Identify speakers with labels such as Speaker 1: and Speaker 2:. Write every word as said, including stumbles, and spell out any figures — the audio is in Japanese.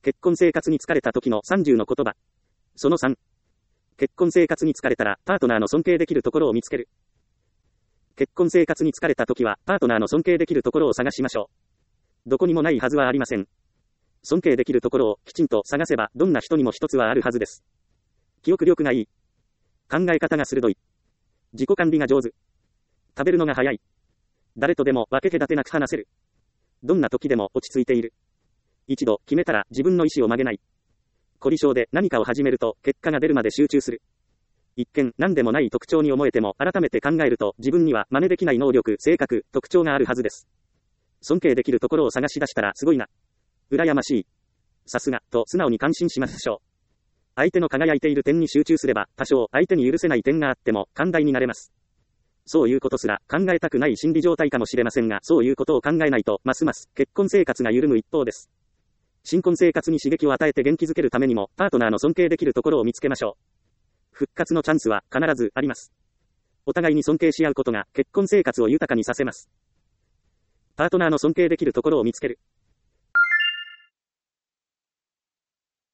Speaker 1: 結婚生活に疲れた時のさんじゅうの言葉。そのさん。結婚生活に疲れたら、パートナーの尊敬できるところを見つける。結婚生活に疲れた時は、パートナーの尊敬できるところを探しましょう。どこにもないはずはありません。尊敬できるところをきちんと探せば、どんな人にも一つはあるはずです。記憶力がいい。考え方が鋭い。自己管理が上手。食べるのが早い。誰とでも分け隔てなく話せる。どんな時でも落ち着いている。一度決めたら自分の意思を曲げない。凝り性で何かを始めると結果が出るまで集中する。一見何でもない特徴に思えても改めて考えると自分には真似できない能力、性格、特徴があるはずです。尊敬できるところを探し出したらすごいな。羨ましい。さすが、と素直に感心しましょう。相手の輝いている点に集中すれば多少相手に許せない点があっても寛大になれます。そういうことすら考えたくない心理状態かもしれませんが、そういうことを考えないとますます結婚生活が緩む一方です。新婚生活に刺激を与えて元気づけるためにも、パートナーの尊敬できるところを見つけましょう。復活のチャンスは必ずあります。お互いに尊敬し合うことが結婚生活を豊かにさせます。パートナーの尊敬できるところを見つける。